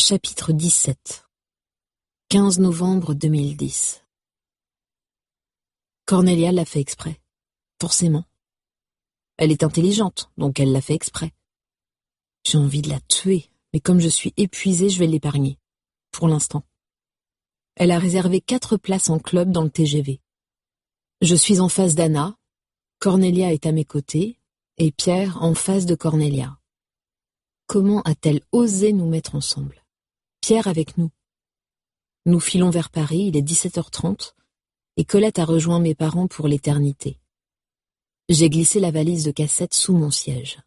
Chapitre 17 15 novembre 2010 Cornelia l'a fait exprès. Forcément. Elle est intelligente, donc elle l'a fait exprès. J'ai envie de la tuer, mais comme je suis épuisée, je vais l'épargner. Pour l'instant. Elle a réservé 4 places en club dans le TGV. Je suis en face d'Anna, Cornelia est à mes côtés, et Pierre en face de Cornelia. Comment a-t-elle osé nous mettre ensemble? Pierre avec nous. Nous filons vers Paris, il est 17h30, et Colette a rejoint mes parents pour l'éternité. J'ai glissé la valise de cassette sous mon siège.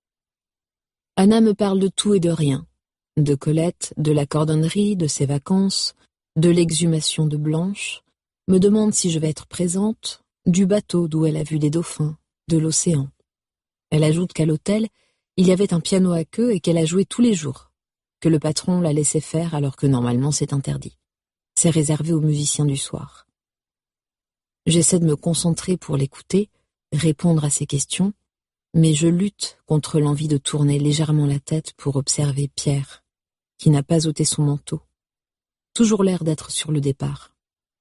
Anna me parle de tout et de rien. De Colette, de la cordonnerie, de ses vacances, de l'exhumation de Blanche, me demande si je vais être présente, du bateau d'où elle a vu des dauphins, de l'océan. Elle ajoute qu'à l'hôtel, il y avait un piano à queue et qu'elle a joué tous les jours, que le patron la laissait faire alors que normalement c'est interdit. C'est réservé aux musiciens du soir. J'essaie de me concentrer pour l'écouter, répondre à ses questions, mais je lutte contre l'envie de tourner légèrement la tête pour observer Pierre, qui n'a pas ôté son manteau. Toujours l'air d'être sur le départ.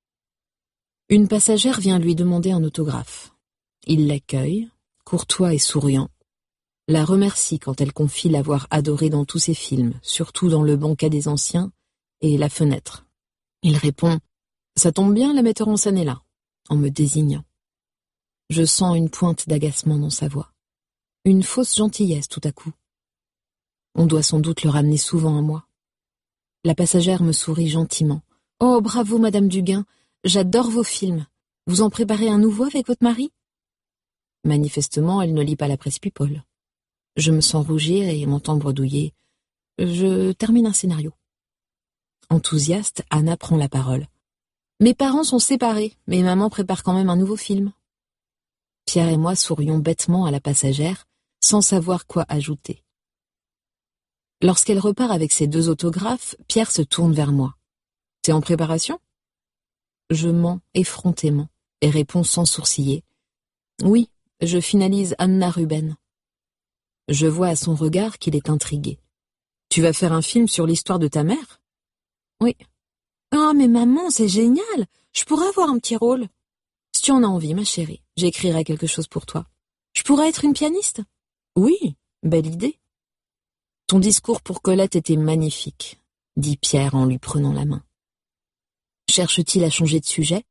Une passagère vient lui demander un autographe. Il l'accueille, courtois et souriant, la remercie quand elle confie l'avoir adoré dans tous ses films, surtout dans Le Banquet des Anciens et La Fenêtre. Il répond « Ça tombe bien, la metteur en scène est là », en me désignant. Je sens une pointe d'agacement dans sa voix. Une fausse gentillesse tout à coup. On doit sans doute le ramener souvent à moi. La passagère me sourit gentiment. « Oh, bravo, Madame Duguin, j'adore vos films. Vous en préparez un nouveau avec votre mari ?» Manifestement, elle ne lit pas la presse People. Je me sens rougir et m'entends bredouiller. Je termine un scénario. Enthousiaste, Anna prend la parole. « Mes parents sont séparés, mais maman prépare quand même un nouveau film. » Pierre et moi sourions bêtement à la passagère, sans savoir quoi ajouter. Lorsqu'elle repart avec ses 2 autographes, Pierre se tourne vers moi. « C'est en préparation ?» Je mens effrontément et réponds sans sourciller. « Oui, je finalise Anna Ruben. » Je vois à son regard qu'il est intrigué. « Tu vas faire un film sur l'histoire de ta mère ?» « Oui. »« Oh, mais maman, c'est génial! Je pourrais avoir un petit rôle. » « Si tu en as envie, ma chérie, j'écrirai quelque chose pour toi. Je pourrais être une pianiste ?»« Oui, belle idée. » « Ton discours pour Colette était magnifique, » dit Pierre en lui prenant la main. Cherche-t-il à changer de sujet?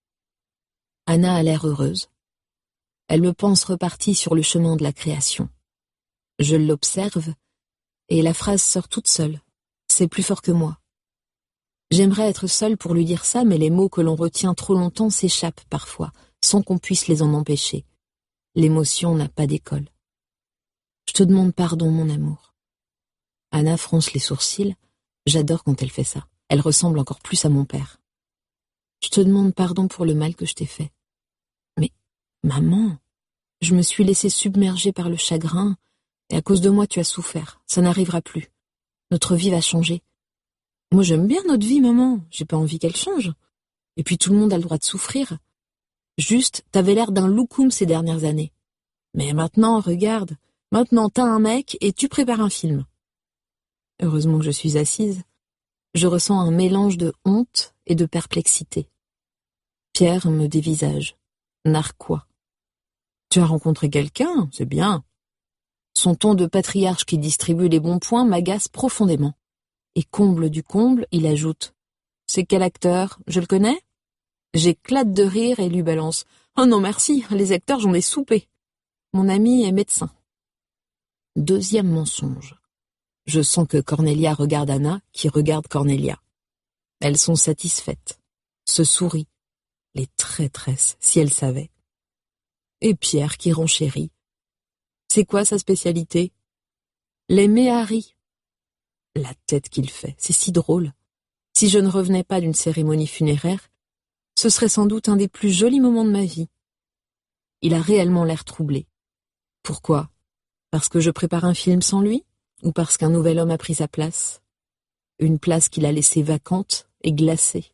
Anna a l'air heureuse. Elle me pense repartie sur le chemin de la création. Je l'observe, et la phrase sort toute seule. C'est plus fort que moi. J'aimerais être seule pour lui dire ça, mais les mots que l'on retient trop longtemps s'échappent parfois, sans qu'on puisse les en empêcher. L'émotion n'a pas d'école. Je te demande pardon, mon amour. Anna fronce les sourcils. J'adore quand elle fait ça. Elle ressemble encore plus à mon père. Je te demande pardon pour le mal que je t'ai fait. Mais, maman, je me suis laissée submerger par le chagrin, et à cause de moi tu as souffert. Ça n'arrivera plus. Notre vie va changer. Moi j'aime bien notre vie, maman. J'ai pas envie qu'elle change. Et puis tout le monde a le droit de souffrir. Juste, t'avais l'air d'un loukoum ces dernières années. Mais maintenant, regarde. Maintenant t'as un mec et tu prépares un film. Heureusement que je suis assise. Je ressens un mélange de honte et de perplexité. Pierre me dévisage. Narquois. Tu as rencontré quelqu'un, c'est bien. Son ton de patriarche qui distribue les bons points m'agace profondément. Et comble du comble, il ajoute « C'est quel acteur? Je le connais ?» J'éclate de rire et lui balance « Oh non merci, les acteurs j'en ai soupé. Mon ami est médecin. » Deuxième mensonge. Je sens que Cornelia regarde Anna, qui regarde Cornelia. Elles sont satisfaites, se sourient. Les traîtresses, si elles savaient. Et Pierre qui renchérit. C'est quoi sa spécialité? Les méharis. La tête qu'il fait, c'est si drôle. Si je ne revenais pas d'une cérémonie funéraire, ce serait sans doute un des plus jolis moments de ma vie. Il a réellement l'air troublé. Pourquoi? Parce que je prépare un film sans lui? Ou parce qu'un nouvel homme a pris sa place? Une place qu'il a laissée vacante et glacée.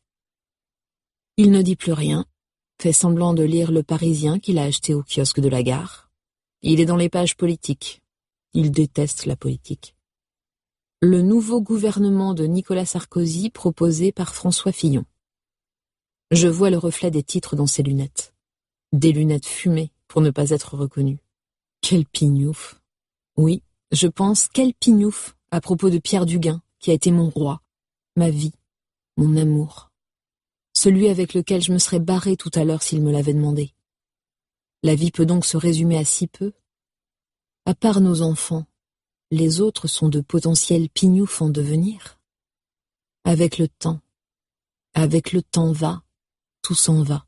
Il ne dit plus rien, fait semblant de lire Le Parisien qu'il a acheté au kiosque de la gare. Il est dans les pages politiques. Il déteste la politique. Le nouveau gouvernement de Nicolas Sarkozy proposé par François Fillon. Je vois le reflet des titres dans ses lunettes. Des lunettes fumées pour ne pas être reconnu. Quel pignouf. Oui, je pense quel pignouf à propos de Pierre Duguin, qui a été mon roi, ma vie, mon amour. Celui avec lequel je me serais barré tout à l'heure s'il me l'avait demandé. La vie peut donc se résumer à si peu. À part nos enfants, les autres sont de potentiels pignoufs en devenir. Avec le temps va, tout s'en va.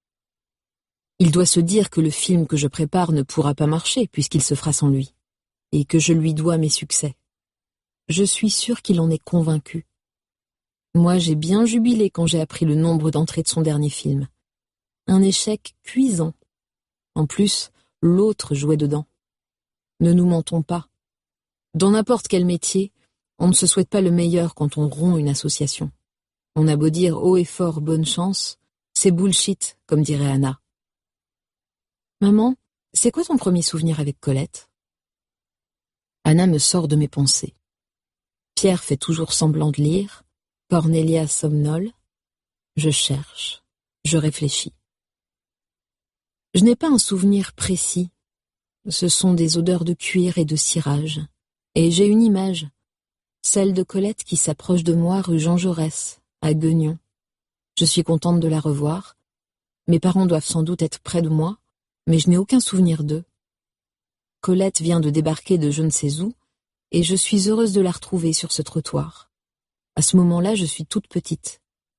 Il doit se dire que le film que je prépare ne pourra pas marcher puisqu'il se fera sans lui, et que je lui dois mes succès. Je suis sûre qu'il en est convaincu. Moi, j'ai bien jubilé quand j'ai appris le nombre d'entrées de son dernier film. Un échec cuisant. En plus, l'autre jouait dedans. Ne nous mentons pas. Dans n'importe quel métier, on ne se souhaite pas le meilleur quand on rompt une association. On a beau dire haut et fort bonne chance, c'est bullshit, comme dirait Anna. Maman, c'est quoi ton premier souvenir avec Colette? Anna me sort de mes pensées. Pierre fait toujours semblant de lire. Cornelia somnole. Je cherche. Je réfléchis. Je n'ai pas un souvenir précis. Ce sont des odeurs de cuir et de cirage. Et j'ai une image. Celle de Colette qui s'approche de moi rue Jean Jaurès, à Guignon. Je suis contente de la revoir. Mes parents doivent sans doute être près de moi, mais je n'ai aucun souvenir d'eux. Colette vient de débarquer de je ne sais où, et je suis heureuse de la retrouver sur ce trottoir. À ce moment-là, je suis toute petite.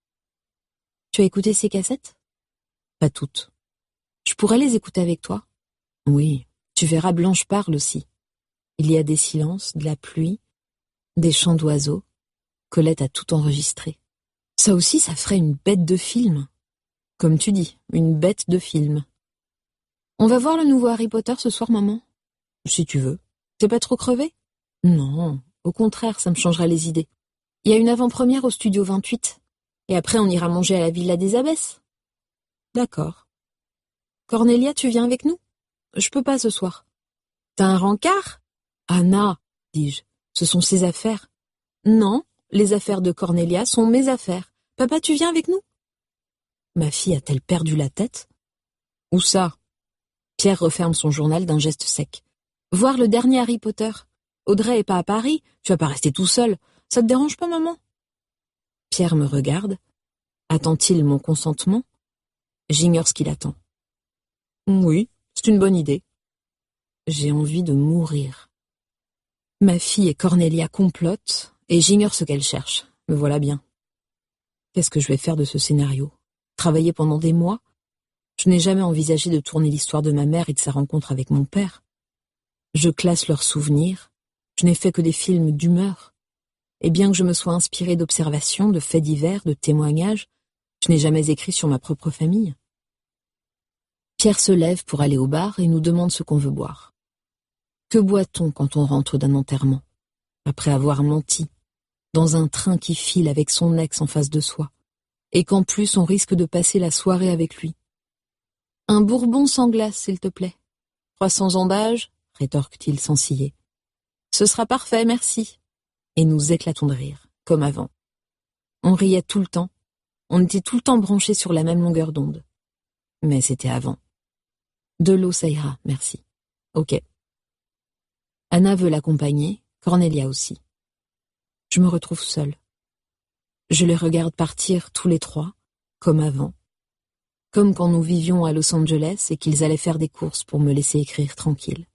Tu as écouté ces cassettes? Pas toutes. Je pourrais les écouter avec toi? Oui, tu verras, Blanche parle aussi. Il y a des silences, de la pluie, des chants d'oiseaux. Colette a tout enregistré. Ça aussi, ça ferait une bête de film. Comme tu dis, une bête de film. On va voir le nouveau Harry Potter ce soir, maman? Si tu veux. T'es pas trop crevé? Non, au contraire, ça me changera les idées. Il y a une avant-première au studio 28. Et après, on ira manger à la Villa des Abbesses. D'accord. Cornelia, tu viens avec nous? Je peux pas ce soir. T'as un rencard? Anna, dis-je, ce sont ses affaires. Non, les affaires de Cornelia sont mes affaires. Papa, tu viens avec nous? Ma fille a-t-elle perdu la tête? Où ça? Pierre referme son journal d'un geste sec. Voir le dernier Harry Potter. Audrey est pas à Paris, tu vas pas rester tout seul. Ça te dérange pas, maman? Pierre me regarde. Attend-il mon consentement? J'ignore ce qu'il attend. Oui, c'est une bonne idée. J'ai envie de mourir. Ma fille et Cornelia complotent, et j'ignore ce qu'elles cherchent. Me voilà bien. Qu'est-ce que je vais faire de ce scénario? Travailler pendant des mois? Je n'ai jamais envisagé de tourner l'histoire de ma mère et de sa rencontre avec mon père. Je classe leurs souvenirs. Je n'ai fait que des films d'humeur. Et bien que je me sois inspirée d'observations, de faits divers, de témoignages, je n'ai jamais écrit sur ma propre famille. Pierre se lève pour aller au bar et nous demande ce qu'on veut boire. Que boit-on quand on rentre d'un enterrement? Après avoir menti, dans un train qui file avec son ex en face de soi, et qu'en plus on risque de passer la soirée avec lui. Un bourbon sans glace, s'il te plaît. 300 ans d'âge, rétorque-t-il sans ciller. Ce sera parfait, merci. Et nous éclatons de rire, comme avant. On riait tout le temps. On était tout le temps branchés sur la même longueur d'onde. Mais c'était avant. De l'eau, ça ira, merci. Ok. Anna veut l'accompagner, Cornelia aussi. Je me retrouve seule. Je les regarde partir tous les trois, comme avant. Comme quand nous vivions à Los Angeles et qu'ils allaient faire des courses pour me laisser écrire tranquille.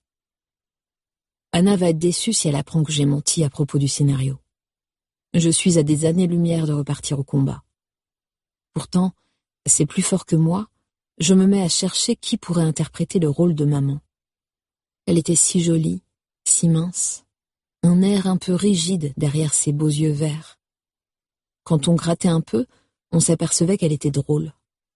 Anna va être déçue si elle apprend que j'ai menti à propos du scénario. Je suis à des années-lumière de repartir au combat. Pourtant, c'est plus fort que moi, je me mets à chercher qui pourrait interpréter le rôle de maman. Elle était si jolie, si mince, un air un peu rigide derrière ses beaux yeux verts. Quand on grattait un peu, on s'apercevait qu'elle était drôle.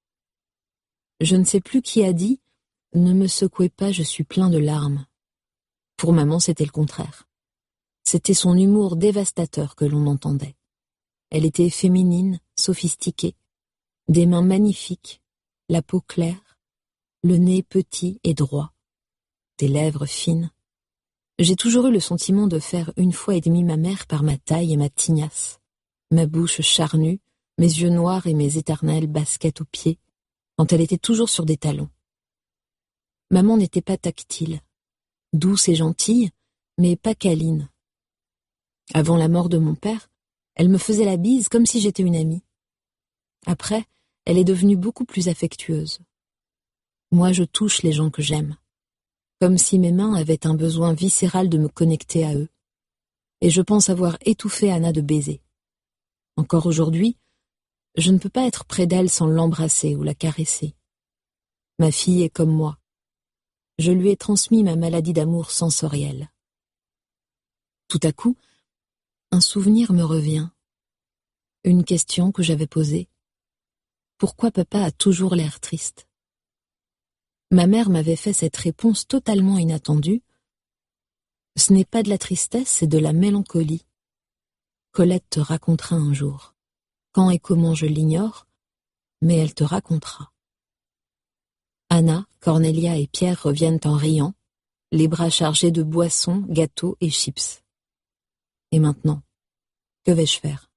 Je ne sais plus qui a dit « Ne me secouez pas, je suis plein de larmes ». Pour maman, c'était le contraire. C'était son humour dévastateur que l'on entendait. Elle était féminine, sophistiquée, des mains magnifiques, la peau claire, le nez petit et droit, des lèvres fines. J'ai toujours eu le sentiment de faire 1,5 fois ma mère par ma taille et ma tignasse, ma bouche charnue, mes yeux noirs et mes éternelles baskets aux pieds, quand elle était toujours sur des talons. Maman n'était pas tactile, douce et gentille, mais pas câline. Avant la mort de mon père, elle me faisait la bise comme si j'étais une amie. Après, elle est devenue beaucoup plus affectueuse. Moi, je touche les gens que j'aime, comme si mes mains avaient un besoin viscéral de me connecter à eux. Et je pense avoir étouffé Anna de baisers. Encore aujourd'hui, je ne peux pas être près d'elle sans l'embrasser ou la caresser. Ma fille est comme moi. Je lui ai transmis ma maladie d'amour sensoriel. Tout à coup, un souvenir me revient. Une question que j'avais posée. Pourquoi papa a toujours l'air triste? Ma mère m'avait fait cette réponse totalement inattendue. Ce n'est pas de la tristesse, c'est de la mélancolie. Colette te racontera un jour. Quand et comment je l'ignore, mais elle te racontera. Anna, Cornelia et Pierre reviennent en riant, les bras chargés de boissons, gâteaux et chips. Et maintenant, que vais-je faire?